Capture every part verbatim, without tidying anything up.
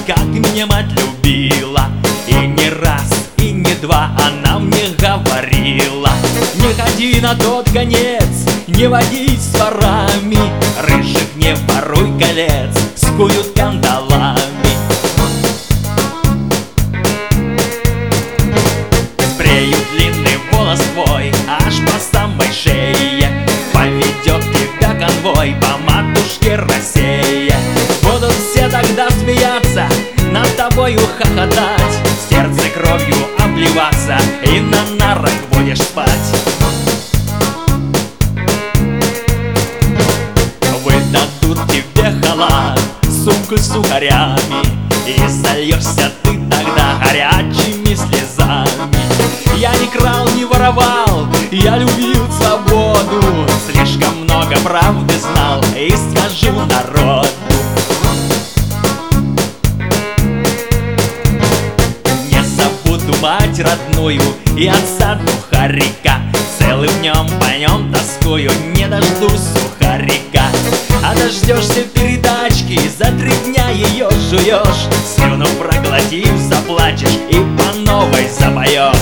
как меня мать любила. И не раз, и не два она мне говорила: не ходи на тот конец, не водись с ворами, рыжих не воруй колец, скуют кандалами. Спреют длинный волос твой аж по самой шее, поведет тебя конвой по матушке России. Будут все тогда смеяться, над тобою хохотать, в сердце кровью обливаться и на нарах будешь спать. Выдадут тебе халат, сумку с сухарями, и сольешься ты тогда горячими слезами. Я не крал, не воровал, я любил свободу, слишком много правды знал и скажу народу. Не забуду мать родную и отца Тухарика, целым днем по нем тоскую, не дождусь сухарика. А дождешься передачки, за три дня ее жуешь, слюну проглотив, заплачешь и по новой запоешь.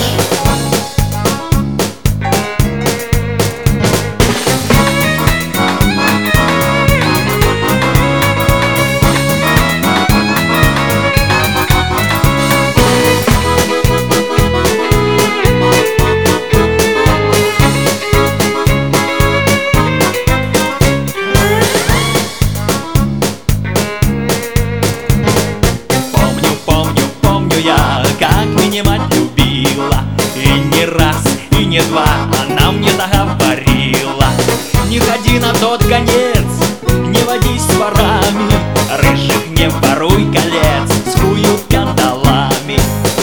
Как меня мать любила, и не раз, и не два она мне договорила: не ходи на тот конец, не водись с ворами, рыжих не воруй колец, скуют кандалами.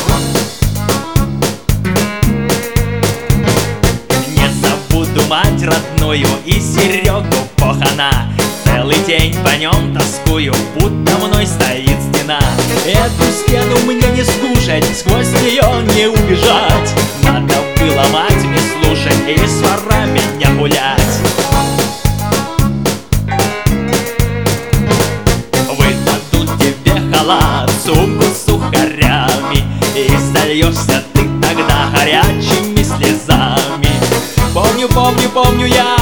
Не забуду мать родную и Серегу Похана, целый день по нем тоскую, будто мной стоит стена. Эту стену мне не скушать, сквозь нее не убежать, надо было мать не слушать и с ворами не гулять. Выдадут тебе халат, сумку с сухарями, и сольешься ты тогда горячими слезами. Помню, помню, помню я,